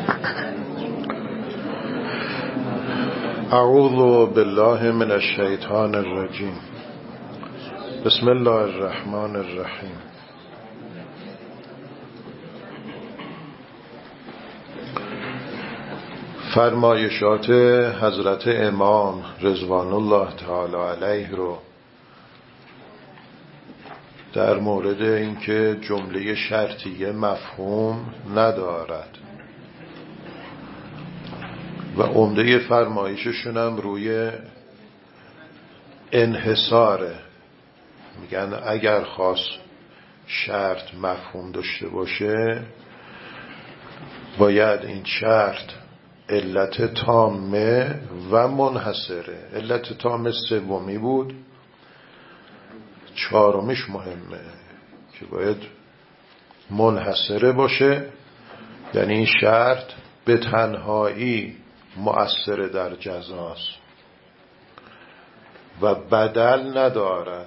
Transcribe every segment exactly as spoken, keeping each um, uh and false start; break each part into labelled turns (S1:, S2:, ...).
S1: اعوذ بالله من الشیطان الرجیم. بسم الله الرحمن الرحیم. فرمایشات حضرت امام رضوان الله تعالی علیه رو در مورد اینکه جمله شرطیه مفهوم ندارد و عمده فرمایششون هم روی انحصاره. میگن اگر خواست شرط مفهوم داشته باشه باید این شرط علت تامه و منحصره. علت تامه سومی بود، چهارمیش مهمه که باید منحصره باشه، یعنی این شرط به تنهایی مؤثر در جزاست و بدل ندارد.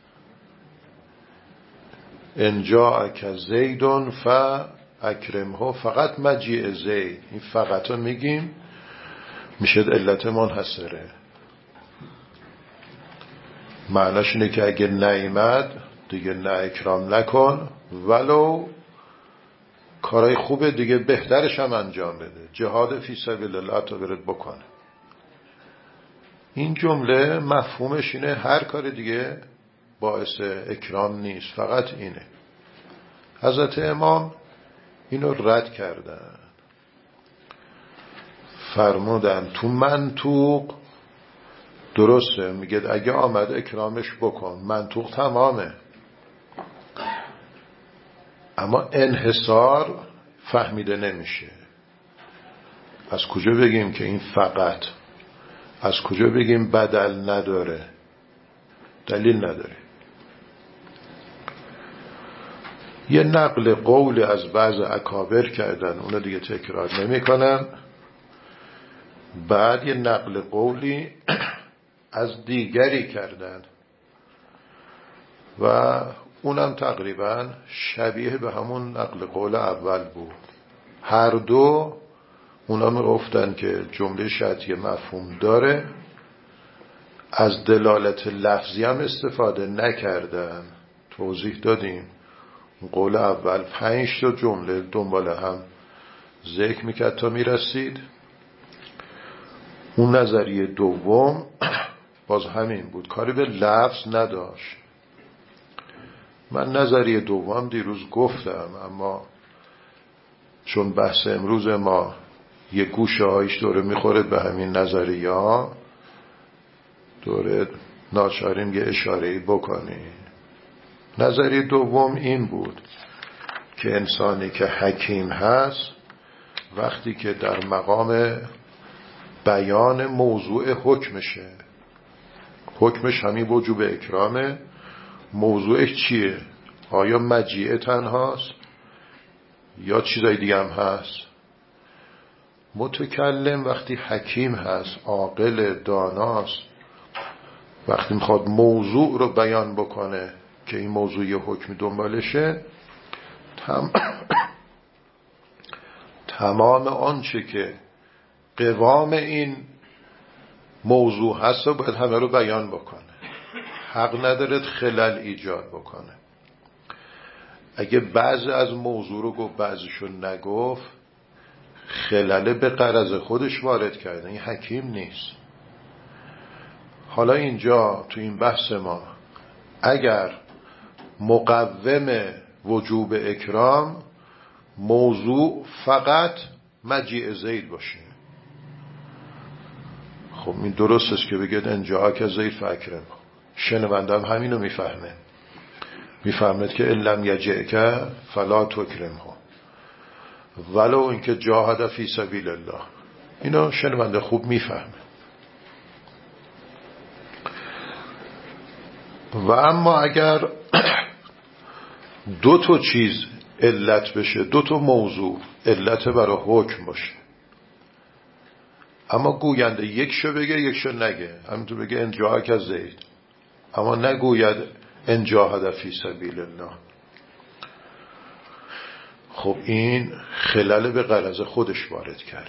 S1: ان جاءک زیدون فاکرمه، فقط مجیء زید، این فقط رو میگیم میشه علت منحصره. معناش اینه که اگه نیامد دیگه نه اکرام نکن، ولو کارهای خوبه دیگه بهترش هم انجام بده، جهاد فی سبیل الله تا برد بکنه. این جمله مفهومش اینه هر کار دیگه باعث اکرام نیست، فقط اینه. حضرت امام اینو رد کردن، فرمودن تو منطوق درسته، میگه اگه آمد اکرامش بکن، منطوق تمامه، اما انحصار فهمیده نمیشه. از کجا بگیم که این فقط، از کجا بگیم بدل نداره؟ دلیل نداره. یه نقل قول از بعض اکابر کردن، اونو دیگه تکرار نمی کنن. بعد یه نقل قولی از دیگری کردن و اونم تقریبا شبیه به همون نقل قول اول بود. هر دو اونا می گفتن که جمله شرطیه مفهوم داره، از دلالت لفظی هم استفاده نکردن. توضیح دادیم قول اول پنج تا جمله دنبال هم ذکر میکرد تا میرسید. اون نظریه دوم باز همین بود، کاری به لفظ نداشت. من نظریه دوم دیروز گفتم، اما چون بحث امروز ما یه گوشه هایش دوره میخوره به همین نظریه ها، دوره ناچاریم یه اشاره‌ای بکنیم. نظریه دوم این بود که انسانی که حکیم هست وقتی که در مقام بیان موضوع حکمشه، حکمش همین وجوب اکرامه، موضوعش چیه؟ آیا مجیء تنهاست یا چیزای دیگه هم هست؟ متکلم وقتی حکیم هست، عاقل، داناست، وقتی میخواد موضوع رو بیان بکنه که این موضوع یه حکم دنبالشه، تم... تمام آنچه که قوام این موضوع هست باید همه رو بیان بکنه. حق نداره خلل ایجاد بکنه. اگه بعضی از موضوع رو گفت بعضیشو نگفت، خلل به غرض خودش وارد کرده، این حکیم نیست. حالا اینجا تو این بحث ما اگر مقوم وجوب اکرام موضوع فقط مجیء زید باشه، خب این درست است که بگید ان جاءک زید فاکرم. شنونده هم همینو میفهمه، میفهمد که ان لم یجئک فلا تکرمه ولو اینکه جاهد فی سبیل الله. اینو شنونده خوب میفهمه. و اما اگر دو تا چیز علت بشه، دو تا موضوع علت برای حکم باشه، اما گوینده یک شو بگه یک شو نگه، همینطور بگه ان جاءک زید اما نگوید ان جاهد فی سبیل الله، خب این خلل به غرض خودش وارد کرد.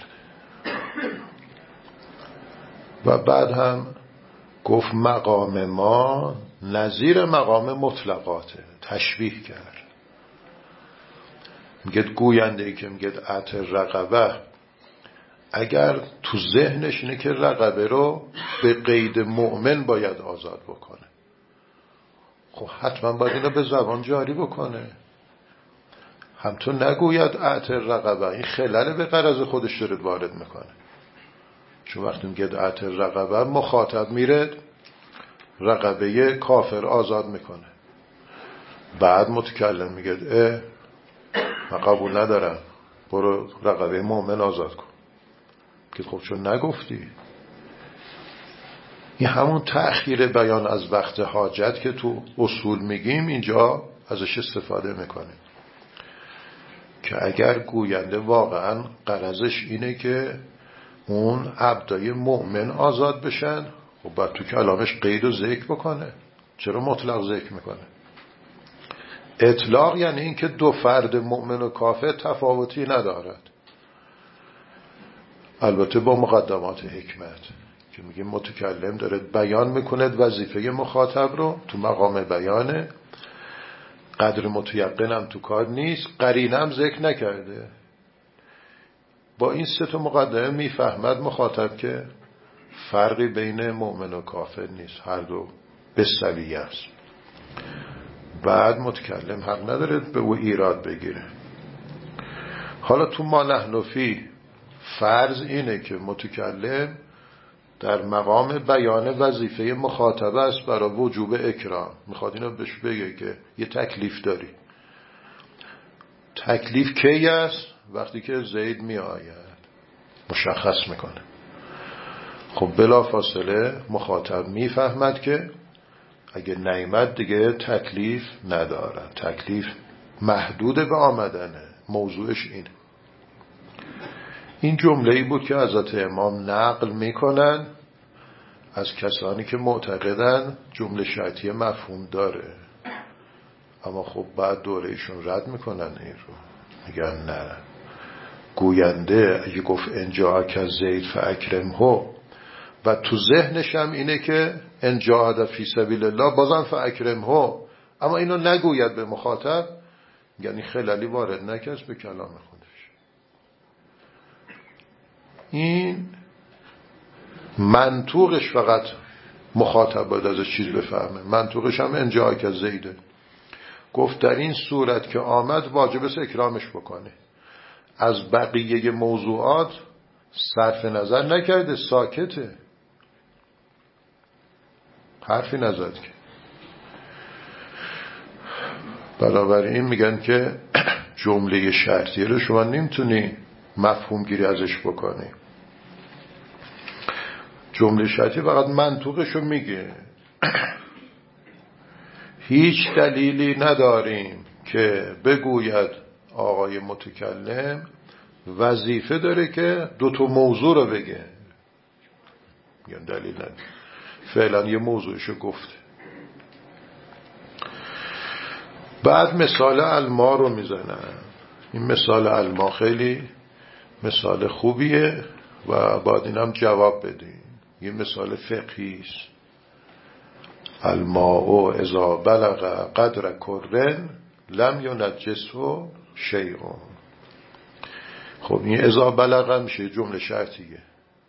S1: و بعد هم گفت مقام ما نظیر مقام مطلقاته، تشبیه کرد. میگه گوینده ای که میگه اتر رقبه، اگر تو ذهنش اینه که رقبه رو به قید مؤمن باید آزاد بکنه، خب حتما باید اینو به زبان جاری بکنه. هم تو نگوید اتر رقبه، این خلل به غرض خودش داره وارد میکنه. چون وقتی میگه اتر رقبه، مخاطب میره رقبه کافر آزاد میکنه، بعد متکلم میگه اه من قبول ندارم، برو رقبه مؤمن آزاد کن. که خب چون نگفتی. این همون تأخیر بیان از وقت حاجت که تو اصول میگیم، اینجا ازش استفاده میکنه که اگر گوینده واقعا غرضش اینه که اون عبدای مؤمن آزاد بشن، خب باید تو کلامش قید و ذکر بکنه. چرا مطلق ذکر میکنه؟ اطلاق یعنی این که دو فرد مؤمن و کافر تفاوتی ندارد، البته با مقدمات حکمت که میگه متکلم داره بیان میکنه وظیفه مخاطب رو، تو مقام بیانه، قدر متیقن هم تو کار نیست، قرینه هم ذکر نکرده. با این سه تا مقدمه میفهمد مخاطب که فرقی بین مؤمن و کافر نیست، هر دو به سویه است. بعد متکلم حق نداره به او ایراد بگیره. حالا تو ما نحن فی فرض اینه که متکلم در مقام بیان وظیفه مخاطبه است برای وجوب اکرام. میخواد اینو بهش بگه که یه تکلیف داری. تکلیف کی است؟ وقتی که زید می آید مشخص میکنه. خب بلا فاصله مخاطب میفهمد که اگه نیامد دیگه تکلیف ندارد، تکلیف محدود به آمدنه، موضوعش اینه. این جمله‌ای بود که حضرت امام نقل میکنن از کسانی که معتقدن جمله شرطیه مفهوم داره، اما خب بعد دوره ایشون رد میکنن این رو، میگن نه، گوینده اگه گفت انجاک از زید فاکرمه و تو ذهنش هم اینه که انجاهد فی سبیل الله بازم فاکرمه، اما اینو نگوید به مخاطب، یعنی خلالی وارد نکرد به کلام خودش. این منطوقش فقط مخاطب باید ازش چیز بفهمه، منطوقش هم انجاک از زیده. گفت در این صورت که آمد واجب است اکرامش بکنه. از بقیه موضوعات صرف نظر نکرده، ساکته، حرفی نزد که. بنابراین میگن که جمله شرطیه رو شما نمیتونی مفهوم گیری ازش بکنی. جمله شرطیه فقط منطوقش رو میگه. هیچ دلیلی نداریم که بگوید آقای متکلم وظیفه داره که دو تا موضوع رو بگه. میگن دلیل نداره، فعلا یه موضوعشو گفته. بعد مثال الما رو میزنن. این مثال الما خیلی مثال خوبیه و باید اینم جواب بدیم. یه مثال فقهی است. الماء اذا بلغ قدر کرن لم ینجسه شیء. خب این اذا بلغ میشه جمله شرطیه.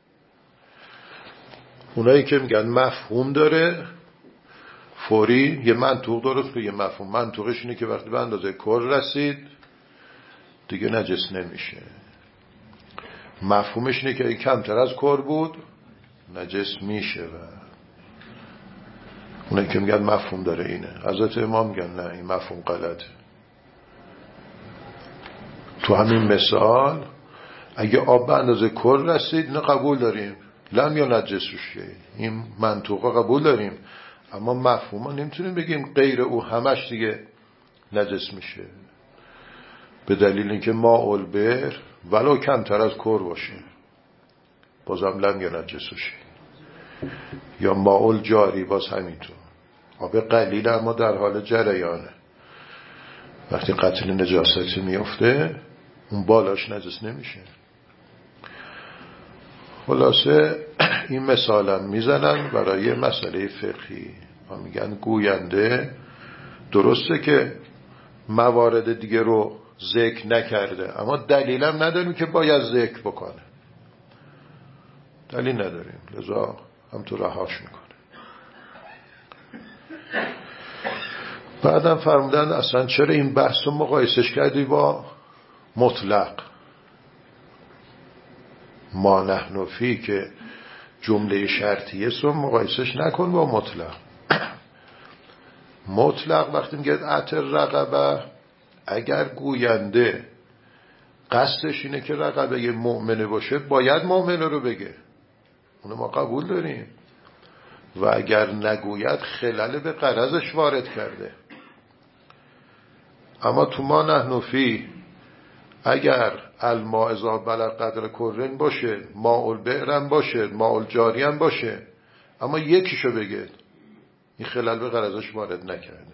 S1: اونایی که میگن مفهوم داره، فوری یه منطوق درست که یه مفهوم. منطوقش اینه که وقتی به اندازه کر رسید دیگه نجس نمیشه. مفهومش اینه که کمتر از کر بود نجس میشه. و اونایی که میگن مفهوم داره اینه. حضرت امام میگن نه، این مفهوم غلطه. تو همین مثال اگه آب به اندازه کر رسید اینو قبول داریم، لم یا نجسش، این منطوقه قبول داریم، اما مفهوم نمیتونیم بگیم غیر او همش دیگه نجس میشه، به دلیل اینکه ماء البر ولو کمتر از کر باشه بازم لم یا نجسش، یا ماء الجاری باز همینطور، آب قلیل اما در حال جریانه. وقتی قطره نجاستی میفته اون بالاش نجس نمیشه. خلاصه این مثالم میزنن برای مسئله فقهی. ما میگن گوینده درسته که موارد دیگه رو ذکر نکرده، اما دلیلم نداریم که باید ذکر بکنه، دلیل نداریم، لذا هم تو رهاش میکنه. بعدم فرمودن اصلا چرا این بحث رو مقایسش کردی با مطلق؟ ما نحن فی که جمله شرطیه رو مقایسش نکن با مطلق. مطلق وقتی میگه اتر رقبه، اگر گوینده قصدش اینه که رقبه یه مؤمنه باشه باید مؤمنه رو بگه، اونو ما قبول داریم، و اگر نگوید خلل به غرضش وارد کرده. اما تو ما نحن فی اگر الماء اذا بلغ قدر کرن باشه، ماء البئرم باشه، ماء الجاریم باشه، اما یکیشو بگه، این خلل به غرضش وارد نکرده.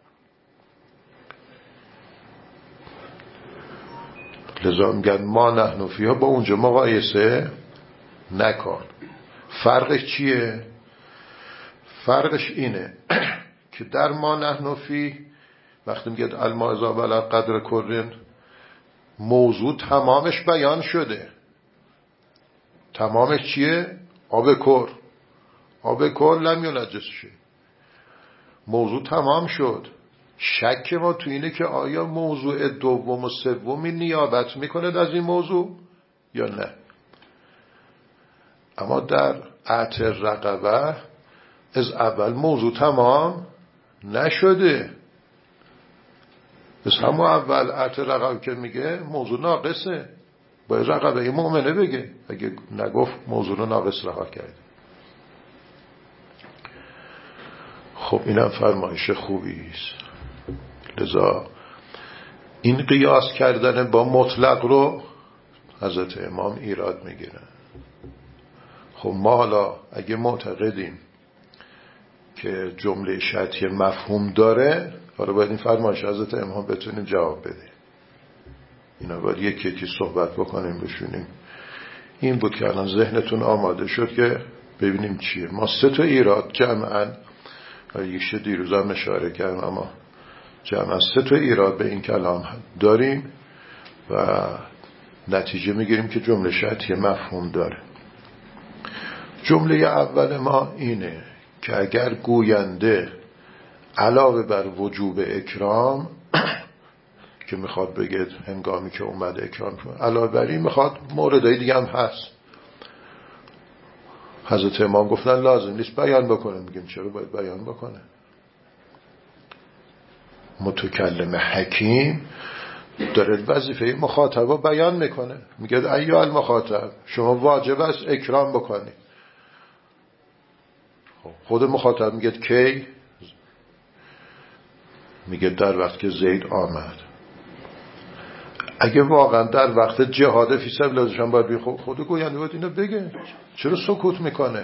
S1: لذا میگن ما نحن فی ها با اونجا مقایسه نکن. فرقش چیه؟ فرقش اینه که در ما نحن فی وقتی میگه الماء اذا بلغ قدر کرن موضوع تمامش بیان شده. تمامش چیه؟ آب کر. آب کر لم ینجس شه. موضوع تمام شد. شک ما تو اینه که آیا موضوع دوم و سومی نیابت میکنه از این موضوع یا نه. اما در اتر رقبه از اول موضوع تمام نشده. از همون اول اتر رقبه که میگه موضوع ناقصه، باید رقبه یه مؤمنه بگه، اگه نگفت موضوع رو ناقص رها کرده. خب اینم فرمایش خوبی است. لذا این قیاس کردن با مطلق رو حضرت امام ایراد میگیرن. خب ما حالا اگه معتقدیم که جمله شرطی مفهوم داره، حالا باید این فرمایش حضرت امام بتونیم جواب بده. اینا باید یکی یکی صحبت بکنیم بشونیم. این بود که الان ذهنتون آماده شد که ببینیم چیه. ما سه تا ایراد جمعاً یکشه دیروز هم اشاره کردم، اما جمعاً سه تا ایراد به این کلام داریم و نتیجه میگیریم که جمله شرطی مفهوم داره. جمله اول ما اینه که اگر گوینده علاوه بر وجوب اکرام که میخواد بگه هنگامی که اومده اکرام کنه، علاوه بر این میخواد موردهای دیگه هم هست. حضرت امام گفتن لازم نیست بیان بکنه، میگیم چرا باید بیان بکنه؟ متکلم حکیم داره وظیفه مخاطب بیان میکنه، میگه ایها المخاطب شما واجب است اکرام بکنی. خود مخاطب میگه کی؟ میگه در وقت که زید آمد. اگه واقعا در وقت جهاد فی سبیل الله باید بی خود, خود گوینده باید اینو بگه، چرا سکوت میکنه؟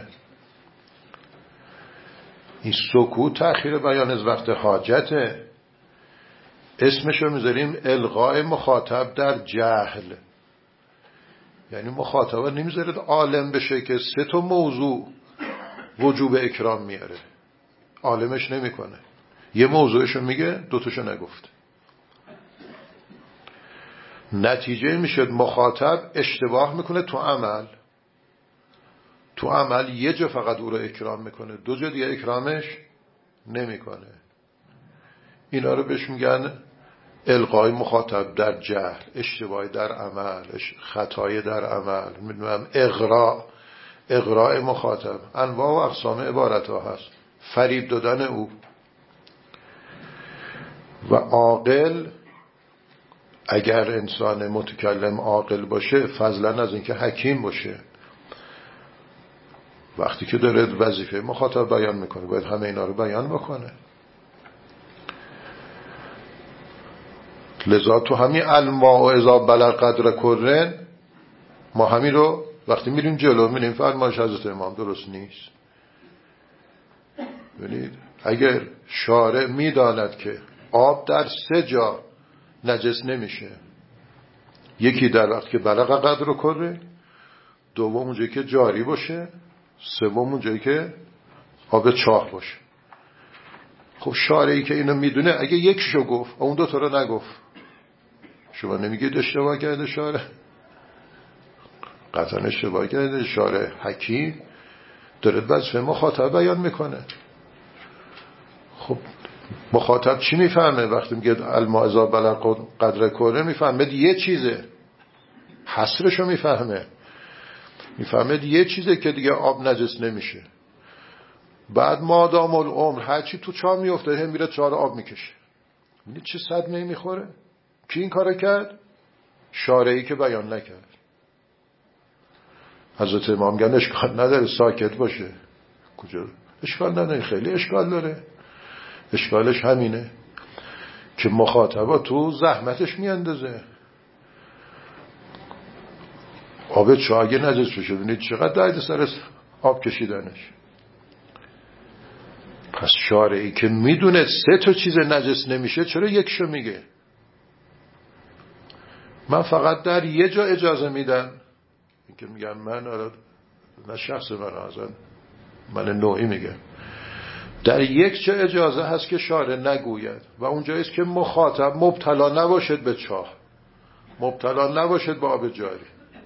S1: این سکوت تأخیر بیان از وقت حاجته. اسمشو میذاریم الغاء مخاطب در جهل، یعنی مخاطب نمیذارید عالم بشه که سه تا موضوع وجوب اکرام میاره، عالمش نمیکنه، یه موضوعشو میگه دوتاشو نگفت. نتیجه میشد مخاطب اشتباه میکنه تو عمل، تو عمل یه جا فقط او رو اکرام میکنه، دو جا دیگه اکرامش نمیکنه. اینا رو بهش میگن القای مخاطب در جهل، اشتباه در عمل، خطای در عمل، میدونم اغراء، اغراء مخاطب. انواع و اقسام عبارت ها هست. فریب دادن او. و عاقل، اگر انسان متکلم عاقل باشه فضلا از اینکه حکیم باشه، وقتی که داره وظیفه مخاطب بیان میکنه باید همه اینا رو بیان بکنه. لذا تو همین الماء اذا بلغ قدر کرن ما همین رو وقتی میریم جلو میریم فرمایش حضرت امام درست نیست. ببینید اگر شارع میداند که آب در سه جا نجس نمیشه. یکی در وقت که بلغ قدر کره، دوم اونجایی که جاری باشه، سوم اونجایی که آب چاه باشه. خب شارعی که اینو میدونه اگه یکیشو گفت اون دو تا رو نگفت، شما نمیگید اشتباه کرده شارع؟ قطعا اشتباه کرده. شارع حکیم داره وظیفه مخاطب بیان میکنه. خب مخاطب چی میفهمه وقتی میگه الماء اذا بلغ قدر کره؟ میفهمه یه چیزه، حصرشو میفهمه، میفهمه یه چیزه که دیگه آب نجس نمیشه. بعد مادام العمر هرچی تو چاه میفته هم میره چاه رو آب میکشه. میدید چه صدمه‌ای میخوره؟ کی این کارو کرد؟ شارعی که بیان نکرد. حضرت امام میگن اشکال نداره ساکت باشه. کجا؟ اشکال نداره، خیلی اشکال داره. اشکالش همینه که مخاطبا تو زحمتش میاندازه. آب چاه اگه نجس بشه ببینید چقدر درد سر آب کشیدنش. پس شارعی که میدونه سه تا چیز نجس نمیشه چرا یکشو میگه؟ من فقط در یه جا اجازه میدم که میگم من آره نه شخص من آزن من نوعی میگم در یک جا اجازه هست که شارع نگوید و اونجاییست که مخاطب مبتلا نباشد به چاه، مبتلا نباشد به آب جاری.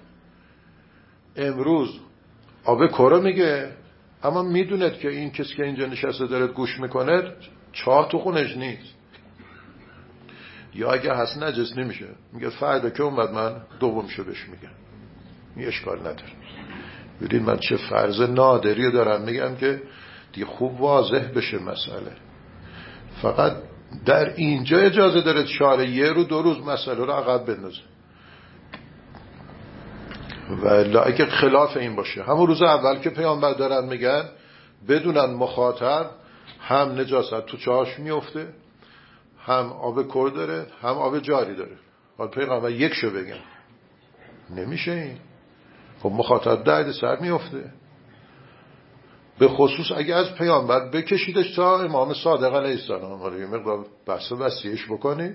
S1: امروز آب کره میگه اما میدوند که این کسی که اینجا نشسته داره گوش میکنه چاه تو خونش نیست، یا اگه هست نجس نمیشه. میگه فردا که اومد من دومشو بهش میگم، این اشکال نداره. ببین من چه فرض نادری دارم میگم که دیگه خوب واضح بشه مسئله. فقط در اینجا اجازه داره شارع یه رو دو روز مسئله رو عقب بندازه، و الا اگه خلاف این باشه همون روز اول که پیامبر دارن میگن بدونن مخاطب هم نجاست تو چاهش میفته، هم آب کر داره، هم آب جاری داره، حالا پیغمبر یک شو بگن نمیشه. این خب مخاطب درد سر میفته، به خصوص اگه از پیامبر بکشیدش تا امام صادق علیه السلام. حالا یه مقدار بحث وسیعش بکنی،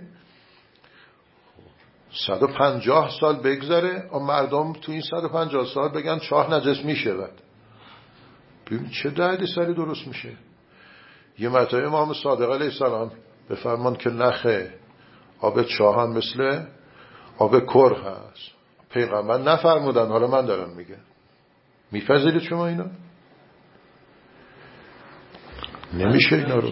S1: صد و پنجاه سال بگذره و مردم تو این صد و پنجاه سال بگن چاه نجس میشود. ببین چه دردی سری درست میشه. یه مرتبه امام صادق علیه السلام بفرمان که نخه، آب چاه هم مثل آب کر هست. پیغمبر نفرمودن، حالا من دارم میگم. میپذیرید شما اینا؟ نمیشه اینا رو.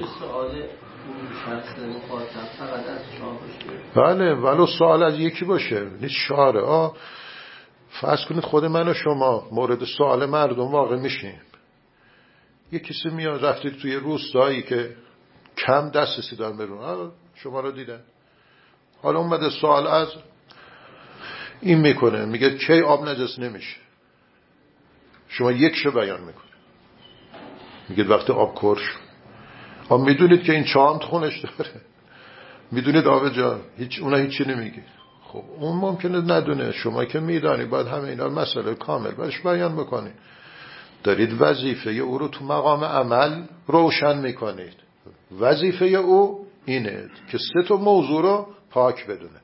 S1: بله ولو سوال از یکی باشه نیست شاره. آه فرض کنید خود من و شما مورد سوال مردم واقع میشیم. یه کسی میاد رفتید توی روستایی که کم دسترسی دارن برون، شما رو دیدن، حالا اومده سوال از این میکنه، میگه کی آب نجس نمیشه؟ شما یک شو بیان میکنه، میگه وقتی آب کر شد. آب میدونید که این چاه تو خونش داره، میدونید آب جان، هیچ اونا هیچی نمیگه. خب اون ممکنه ندونه، شما که میدانی باید همه اینا مسئله کامل برش بیان بکنید. دارید وظیفه او رو تو مقام عمل روشن میکنید. وظیفه او اینه که سه تا موضوع رو پاک بدونه.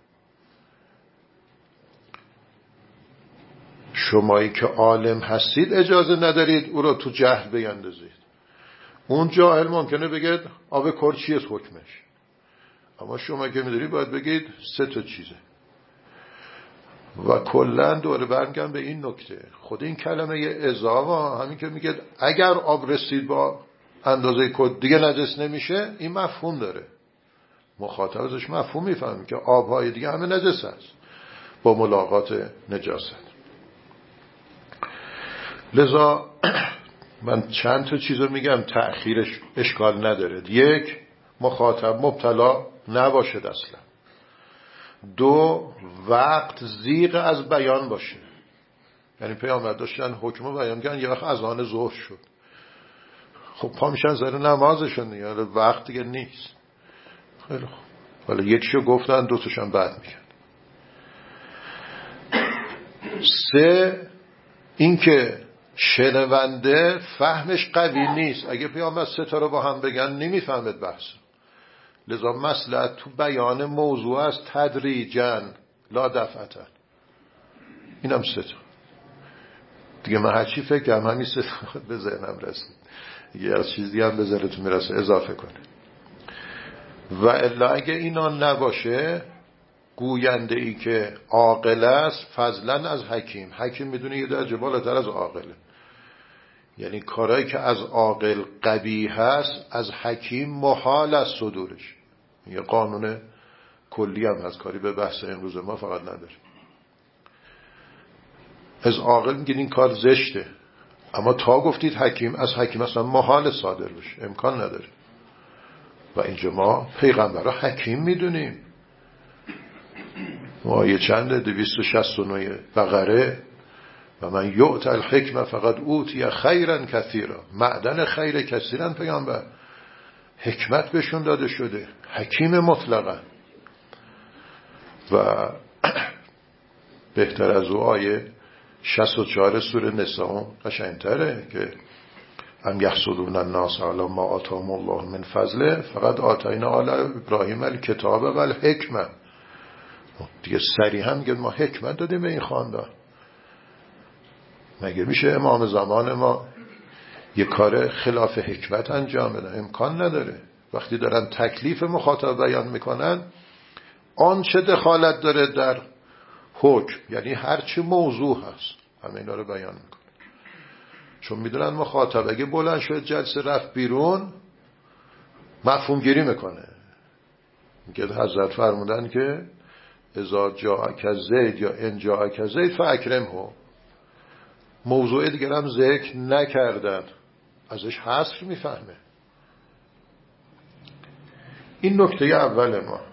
S1: شمایی که عالم هستید اجازه ندارید او رو تو جهل بیندازید. اون جاهل ممکنه بگید آب کر چیه حکمش، اما شما که میدونید باید بگید سه تا چیزه. و کلا دوره برمیگردم به این نکته، خود این کلمه اضافه همین که میگه اگر آب رسید با اندازه کد دیگه نجس نمیشه، این مفهوم داره. مخاطب ازش مفهوم میفهمه که آبهای دیگه همه نجس هست با ملاقات نجاست. لذا من چند تا چیزو میگم تأخیرش اشکال نداره. یک، مخاطب مبتلا نباشد اصلا. دو، وقت زیغ از بیان باشه. یعنی پیامبر داشتن حکم بیان کردن، یه وقت اذان ظهر شد، خب پا میشن سر نمازشون دیگه، وقت دیگه نیست. خیلی خوب، حالا یکیشو گفتن، دو تاشون بعد میگن. سه، این که شنونده فهمش قوی نیست. اگه پیامبر سه تا رو با هم بگن نمیفهمد بحث. لذا مصلحت تو بیان موضوع است تدریجاً لا دفعتاً. اینم سه تا دیگه. من هرچی فکر کنم همین سه تا به ذهنم رسید. یه از چیزی هم به ذهنتون میرسه اضافه کنه. و الا اگه اینا نباشه، گوینده ای که عاقل است فضلا از حکیم. حکیم میدونه یه درجه بالاتر از عاقله. یعنی کارهایی که از عاقل قبیح هست از حکیم محال است صدورش. یه قانون کلی هم از کاری به بحث امروز ما فقط نداره. از عاقل میگید این کار زشته، اما تا گفتید حکیم، از حکیم اصلا محال صادر بشه، امکان نداره. و اینجا ما پیغمبر را حکیم میدونیم. ما یه چنده دویست و شصت و نه بقره و من یؤت الحکمه فقط اوتی خیرا کثیرا. معدن خیر کثیرا پیامبر، حکمت بهشون داده شده، حکیم مطلقا. و بهتر از او آیه شصت و چهار سوره نساء قشنگتره که ام یحسدون الناس علی ما آتاهم الله من فضله فقط آتینا آل ابراهیم الکتاب و الحکمه. دیگه صریحا میگه ما حکمت دادیم به این خاندان. مگه میشه امام زمان ما یه کار خلاف حکمت انجام بده؟ امکان نداره. وقتی دارن تکلیف مخاطب بیان میکنن، آن چه دخالت داره در حکم، یعنی هر چه موضوع هست همه اینا رو بیان میکنه. چون میدونن مخاطب اگه بلند شد جلسه رفت بیرون مفهوم گیری میکنه. میگه حضرت فرمودن که اذا جاءک زید یا ان جاءک زید فاکرمه. موضوع دیگر هم ذکر نکردن، ازش حصر میفهمه. این نکته اول ما.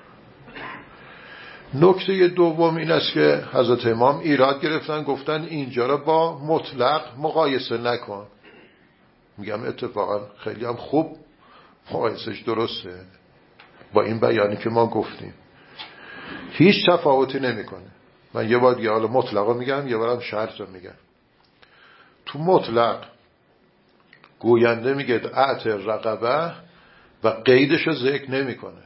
S1: نکته دوم این است که حضرت امام ایراد گرفتن، گفتن اینجا را با مطلق مقایسه نکن. میگم اتفاقا خیلی هم خوب مقایسش درسته با این بیانی که ما گفتیم، هیچ تفاوتی نمیکنه. من یه بار دیگه حالا مطلقا میگم، یه بارم شرط رو میگم. تو مطلق گوینده میگه اعت رقبه و قیدش رو ذکر نمیکنه.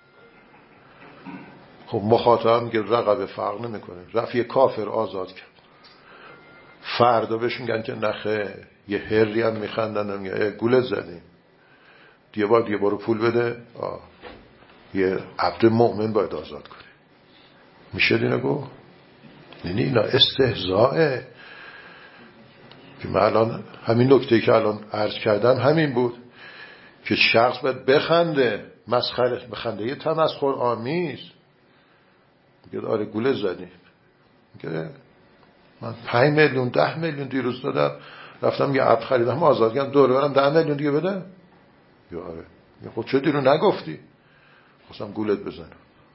S1: خب مخاطب میگه رقبه فرق نمیکنه، رفت یه کافر آزاد کرد. فردا بهش میگن که نخه، یه هری هم میخندن میگه گوله زدیم، دیگه باید یه بارو پول بده. آه. یه عبد مؤمن باید آزاد کنه. میشه دینه گو؟ یعنی اینا استهزائه. که من الان همین نکته که الان عرض کردم همین بود که شخص باید بخنده، مسخره بخنده، یه تمسخر آمیز. میگه آره گوله زدیم. میگه من پنج میلیون ده میلیون دیروز دادم رفتم یه عبد خریدم آزاد کردم، دوره برم ده میلیون دیگه بدم. یا آره. میگه خود چه دیرو نگفتی؟ خواستم گولت بزنم.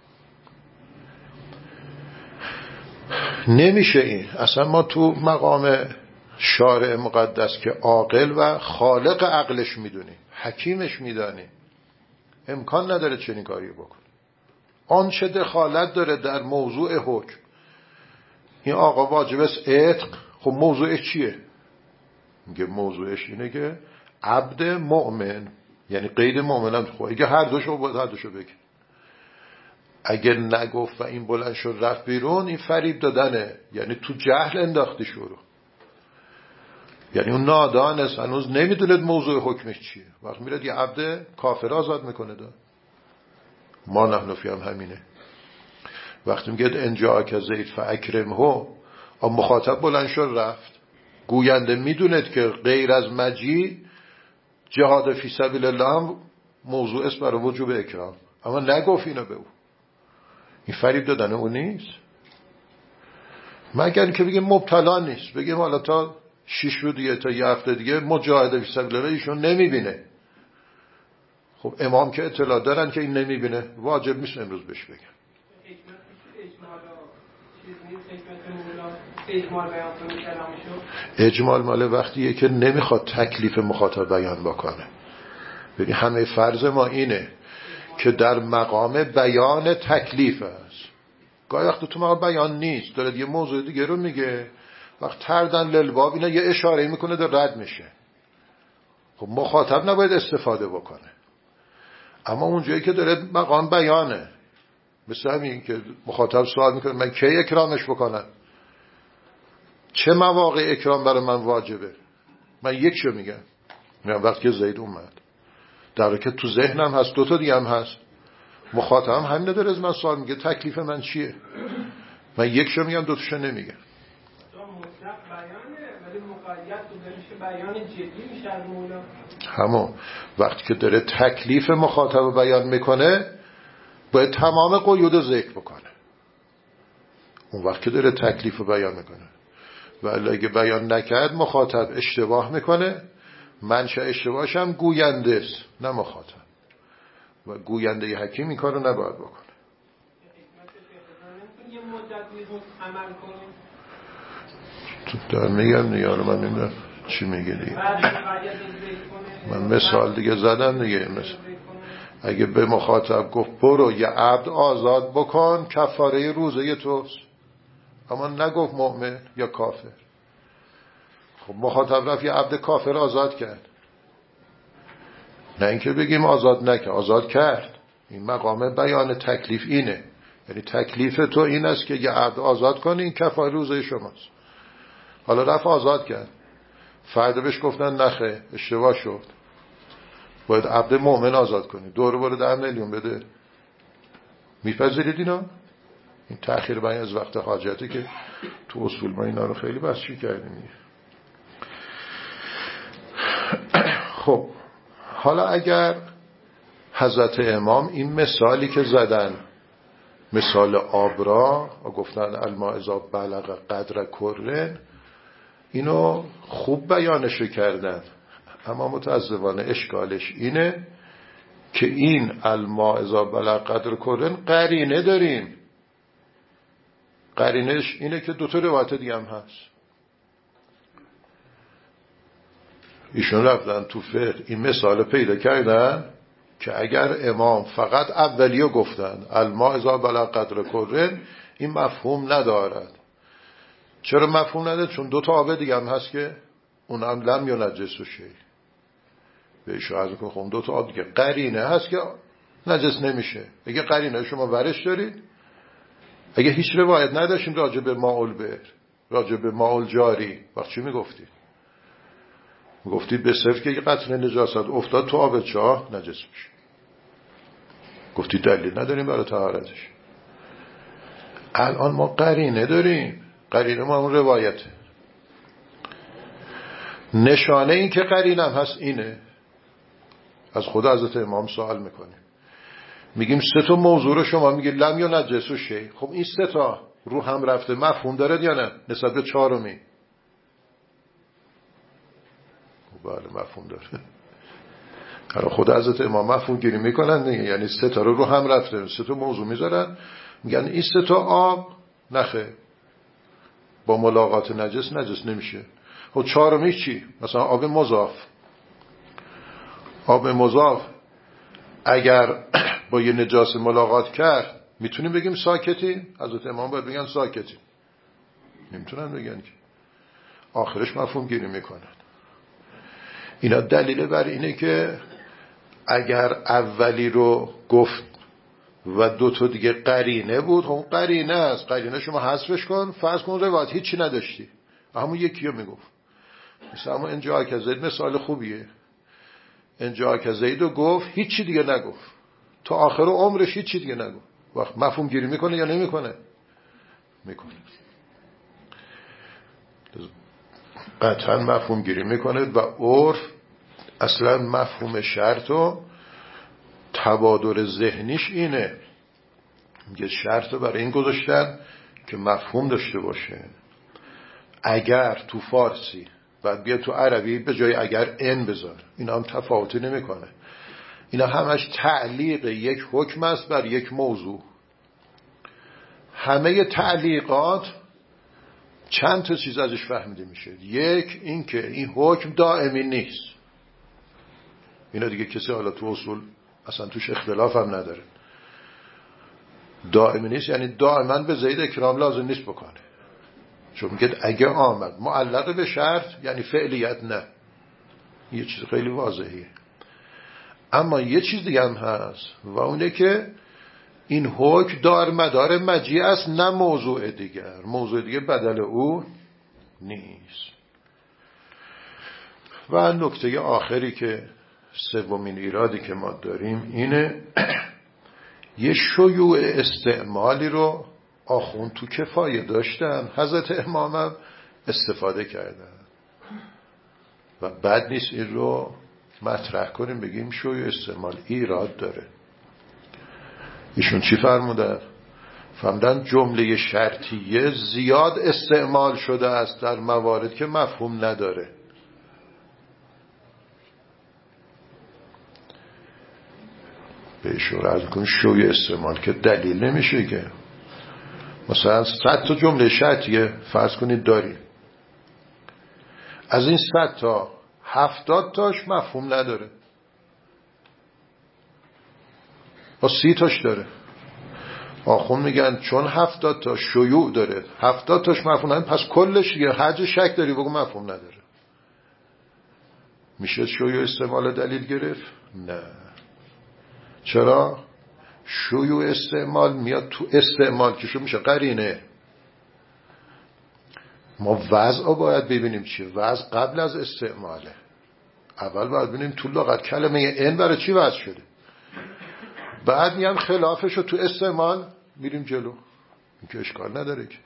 S1: نمیشه این. اصلا ما تو مقام شارع مقدس که عاقل و خالق عقلش میدونیم، حکیمش میدانیم، امکان نداره چنین کاری بکن. آن چه دخالت داره در موضوع حکم. این آقا واجب است عتق، خب موضوعش چیه؟ میگه موضوعش اینه که عبد مؤمن، یعنی قید مؤمن هم خب اگه هر دوشو باید هر دوشو بگه. اگه نگفت و این بلند شد رفت بیرون، این فریب دادنه، یعنی تو جهل انداختی شروع. یعنی اون نادان است، هنوز نمیدوند موضوع حکمش چیه. وقت میره یه عبد کافر آزاد میکنه. دا ما نحنفی هم همینه. وقتی میگه انجا که زید فاکرمه، مخاطب بلند شد رفت، گوینده میدوند که غیر از مجی جهاد فی سبیل الله هم موضوع است برای وجوب اکرام، اما نگفت اینو به او. این فریب دادن او نیست. مگر که بگیم مبتلا نیست، بگیم حالا تا شش رو دیگه تا یه هفته دیگه مجاهده فی سبیل الله ایشون نمیبینه. خب امام که اطلاع دارن که این نمیبینه، واجب نیست امروز بهش بگم. اجمال مال وقتیه که نمیخواد تکلیف مخاطب بیان بکنه. ببین همه فرض ما اینه که در مقام بیان تکلیف است. گاهی وقت تو مقام بیان نیست، داره یه موضوع دیگه رو میگه، وقت تردن للباب اینا یه اشاره میکنه در رد میشه. خب مخاطب نباید استفاده بکنه. اما اونجایی که داره مقام بیانه، مثل همین که مخاطب سوال میکنه من کی اکرامش بکنم، چه مواقع اکرام برای من واجبه، من یکشو میگم، میگم وقتی که زید اومد، در حالی که تو ذهنم هست دو تا دیگه هم هست، مخاطبم همین داره از من سوال میگه تکلیف من چیه، من یکشو میگم دو تاشو نمیگم.
S2: بیان جدی میشه از مولا.
S1: همون وقتی که داره تکلیف مخاطب بیان میکنه باید تمام قیود ذکر بکنه، اون وقت که داره تکلیف بیان میکنه. ولی اگه بیان نکرد مخاطب اشتباه میکنه، منشأ اشتباهش هم گوینده است نه مخاطب، و گوینده ی حکیم این کارو نباید بکنه.
S2: یه مدت عمل کنیم
S1: تو در میگم نیاره من نمیدونم چی میگه دیگه، من مثال دیگه زدم دیگه، مثل اگه به مخاطب گفت برو یه عبد آزاد بکن کفاره روزه توست، اما نگفت مؤمن یا کافر. خب مخاطب رفت یه عبد کافر آزاد کرد، نه اینکه بگیم آزاد نکرد، آزاد کرد. این مقام بیان تکلیف اینه، یعنی تکلیف تو این است که یه عبد آزاد کنی، این کفاره روزه شماست. حالا رفت آزاد کرد، فردا بهش گفتن نخه اشتباه شد، باید عبد مؤمن آزاد کنی، دور برو ده میلیون بده. میپذیرید اینا؟ این تأخیر بیان از وقت حاجته که تو اصول ما اینا رو خیلی بس چی کردیم. خب حالا اگر حضرت امام این مثالی که زدن، مثال آبرا و گفتن الماء اذا بلغ قدر کرن، اینو خوب بیانشو کردن، اما متاسفانه اشکالش اینه که این الماء اذا بلغ قدر کرن قرینه داریم. قرینش اینه که دو تا روایت دیگه هم هست. ایشون رفتن تو فقه این مثال پیدا کردن که اگر امام فقط اولیو گفتن الماء اذا بلغ قدر کرن، این مفهوم ندارد. چرا مفهوم نداره؟ چون دو تا آب دیگه هم هست که اون هم لم ینجس شیء. بهش عرض کنم خب دو تا آب دیگه قرینه هست که نجس نمیشه. اگه قرینه شما ورش دارید، اگه هیچ روایت نداشتیم راجع به ماء البئر، راجع به ماء الجاری، وقت چی میگفتید؟ میگفتید به صرف که قطره نجاست افتاد تو آب چاه نجس میشه. گفتید دلیل نداریم برای طهارتش. الان ما قرینه داریم، قرینه ما اون روایته. نشانه این که قرینه هم هست اینه، از خدا حضرت امام سوال میکنیم، میگیم سه تا موضوع رو شما میگید لم ینجس شیء، خب این سه تا رو هم رفته مفهوم داره یا نه نسبت به چهارمی؟ بله مفهوم داره. حالا خدا حضرت امام مفهوم گیری میکنن دیگه، یعنی سه تا رو رو هم رفته، سه تا موضوع میذارن، میگن این سه تا آب نخه با ملاقات نجس نجس نمیشه. خب چهارمیش چی؟ مثلا آب مضاف. آب مضاف اگر با یه نجاس ملاقات کرد میتونیم بگیم ساکتیم؟ حضرت امام باید بگن ساکتیم، نمیتونن بگن که، آخرش مفهوم گیری میکنن. اینا دلیل بر اینه که اگر اولی رو گفت و دو تا دیگه قرینه بود، همون قرینه است، قرینه شما حذفش کن، فرض کن روایت هیچی نداشتی، همون یکی رو میگفت. مثلا همون انجا که زید مثال خوبیه، انجا که زید رو گفت هیچی دیگه نگفت، تا آخر عمرش هیچی دیگه نگفت. وقت مفهوم گیری میکنه یا نمیکنه؟ میکنه، قطعا مفهوم گیری میکنه. و عرف اصلا مفهوم شرط و تبادر ذهنیش اینه، میگه شرط رو برای این گذاشتن که مفهوم داشته باشه. اگر تو فارسی بعد بیا تو عربی به جای اگر ان بذار، اینا هم تفاوتی نمیکنه، اینا همش تعلیق یک حکم است بر یک موضوع. همه تعلیقات چند تا چیز ازش فهمیده میشه. یک این که این حکم دائمی نیست، اینا دیگه کسی حالا تو اصول اصلا توش اختلاف هم نداره. دائمی نیست یعنی دائما به زید اکرام لازم نیست بکنه، چون میگه اگه آمد معلق به شرط یعنی فعلیت نه، یه چیز خیلی واضحیه. اما یه چیز دیگه هم هست و اونه که این حکم دار مدار مجیء است، نه موضوع دیگر. موضوع دیگه بدل او نیست. و نکته آخری که سومین ایرادی که ما داریم اینه یه شیوع استعمالی رو آخوند تو کفایه داشتن، حضرت امام هم استفاده کردن و بد نیست این رو مطرح کنیم، بگیم شیوع استعمال ایراد داره. ایشون چی فرمودن؟ فرمودن جمله شرطیه زیاد استعمال شده است در موارد که مفهوم نداره. به ایشون عرض کن شیوع استعمال که دلیل نمیشه که مثلا صد تا جمله شرطیه فرض کنید داریم، از این صد تا هفتاد تاش مفهوم نداره، با سی تاش داره. آخون میگن چون هفتاد تا شیوع داره، هفتاد تاش مفهوم نداره، پس کلش دیگه حج شک داری بگو مفهوم نداره. میشه شیوع استعمال دلیل گرفت؟ نه. چرا؟ شیوع استعمال میاد تو استعمال که شو میشه قرینه. ما وضع باید ببینیم چیه. وضع قبل از استعماله. اول باید ببینیم تو لغت کلمه ان برای چی وضع شده، بعد میام خلافشو تو استعمال میریم جلو. این که اشکال نداره که.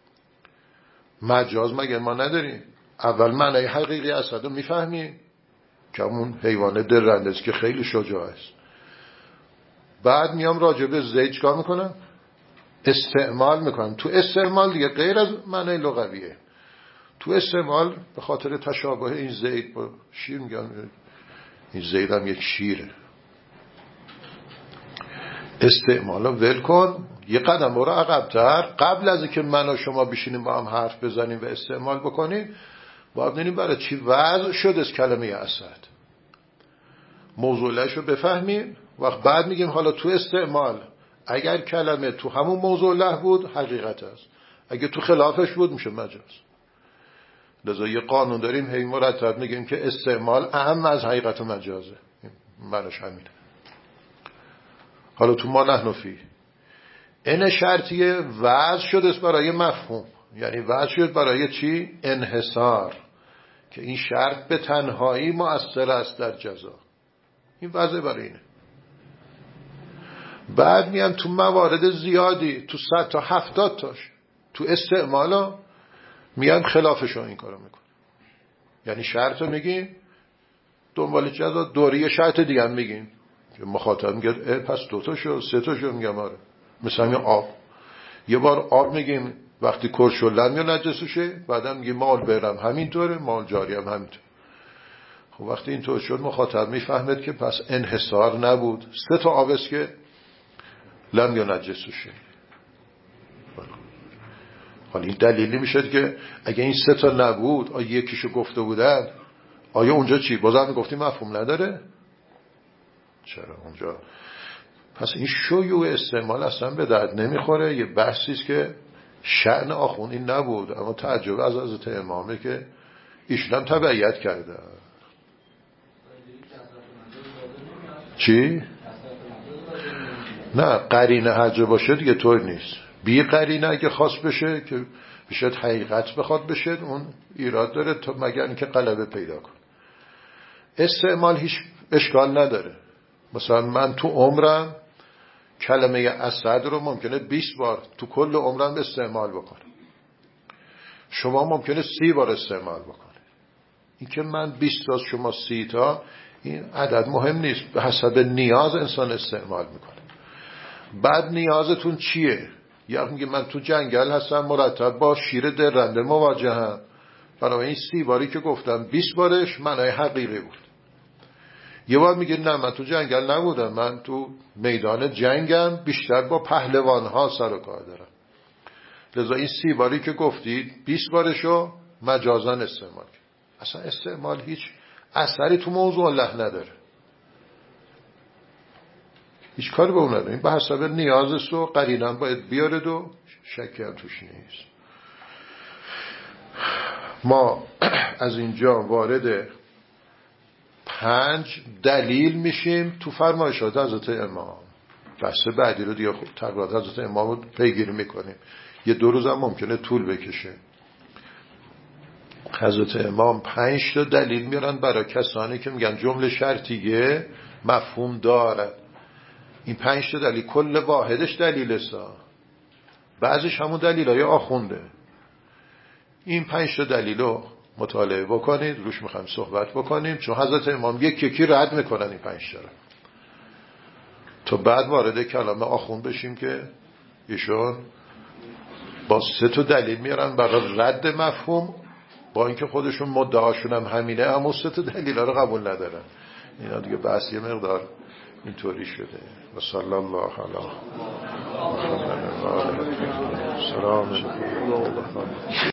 S1: مجاز مگه ما نداریم؟ اول معنی حقیقی اسد رو میفهمیم که همون حیوان درنده است که خیلی شجاع است. بعد میام راجع به زید چیکار میکنم؟ استعمال میکنم. تو استعمال دیگه غیر از معنی لغویه. تو استعمال به خاطر تشابه این زید با شیر میگن این زید هم یک شیره. استعمال رو ول کن، یه قدم برو عقب‌تر. قبل از اینکه من و شما بشینیم با هم حرف بزنیم و استعمال بکنیم باید ببینیم برای چی وضع شده از کلمه اسد، موضوعش رو بفهمیم. وقت بعد میگیم حالا تو استعمال اگر کلمه تو همون موضوع له بود حقیقت است، اگه تو خلافش بود میشه مجاز. لذا یه قانون داریم هی مرتب میگیم که استعمال اهم از حقیقت و مجازه. معنیش همینه. حالا تو ما نحن فی این شرطیه وضع شده برای مفهوم، یعنی وضع شده برای چی؟ انحصار، که این شرط به تنهایی مؤثر است در جزا. این وضع برای اینه. بعد میان تو موارد زیادی، تو صد تا هفتاد تاش تو استعمالا میان خلافشون این کارو میکن. یعنی شرط رو میگیم دنبال جزا دوری شرط دیگه هم میگیم که مخاطب میگه پس دوتا شد سه تا شد، میگم آره. مثلا آب، یه بار آب میگیم وقتی کرشلن یا نجسشه، بعدم میگیم مال برم همینطوره، مال جاری هم همینطور. خب وقتی اینطور شد مخاطب میفهمد که پس انحصار نبود، سه تا آب است که لم یا نجسشه. حالا این دلیلی میشد که اگه این سه تا نبود آیا یکیشو گفته بودن آیا اونجا چی؟ بازم گفتیم مفهوم نداره؟ چرا اونجا؟ پس این شیوع استعمال اصلا به درد نمیخوره. یه بحثیست که شأن آخوند این نبود، اما تعجب از حضرت امامه که ایشون هم تبعیت کرده. چی؟ نه قرینه حجه باشه دیگه طور نیست. بی قرینه اگه خاص بشه که بشد حقیقت بخواد بشه اون ایراد داره، تا مگر اینکه غلبه پیدا کن. استعمال هیچ اشکال نداره. مثلا من تو عمرم کلمه اسد رو ممکنه بیست بار تو کل عمرم استعمال بکنم، شما ممکنه سی بار استعمال بکنه. این که من بیست تا شما سی تا، این عدد مهم نیست، به حسب نیاز انسان استعمال میکنه. بعد نیازتون چیه؟ یا میگه من تو جنگل هستم مرتب با شیر درنده مواجهم، برای این سی باری که گفتم بیست بارش معنای حقیقی بود. یه بار میگه نه من تو جنگل نبودم، من تو میدان جنگم، بیشتر با پهلوان ها سر و کار دارم. لذا این سی باری که گفتید بیست بارشو مجازاً استعمال کرد. اصلا استعمال هیچ اثری تو موضوع الله نداره، هیچ کاری به اون نداره. این به حسب نیازست و قرینه باید بیارد و شکی هم توش نیست. ما از اینجا وارد پنج دلیل میشیم تو فرمایشات حضرت امام. بحث بعدی رو دیگه تقریبا حضرت امام رو پیگیری میکنیم، یه دو روز هم ممکنه طول بکشه. حضرت امام پنج تا دلیل میارن برای کسانی که میگن جمله شرطیه مفهوم دارد. این پنج تا دلیل کل واحدش دلیل است، بعضیش همون دلیلای آخونده. این پنج تا دلیلو مطالعه بکنید، روش میخوایم صحبت بکنیم، چون حضرت امام یک یکی رد میکنن این پنج تا رو، تا بعد وارد کلام آخوند بشیم که ایشون با سه تا دلیل میارن برای رد مفهوم، با اینکه خودشون مدعاشون هم همینه، اما سه تا دلیل رو قبول ندارن. اینا دیگه بحث یه مقدار اینطوری شده. و صلی الله علی محمد. سلام علیکم.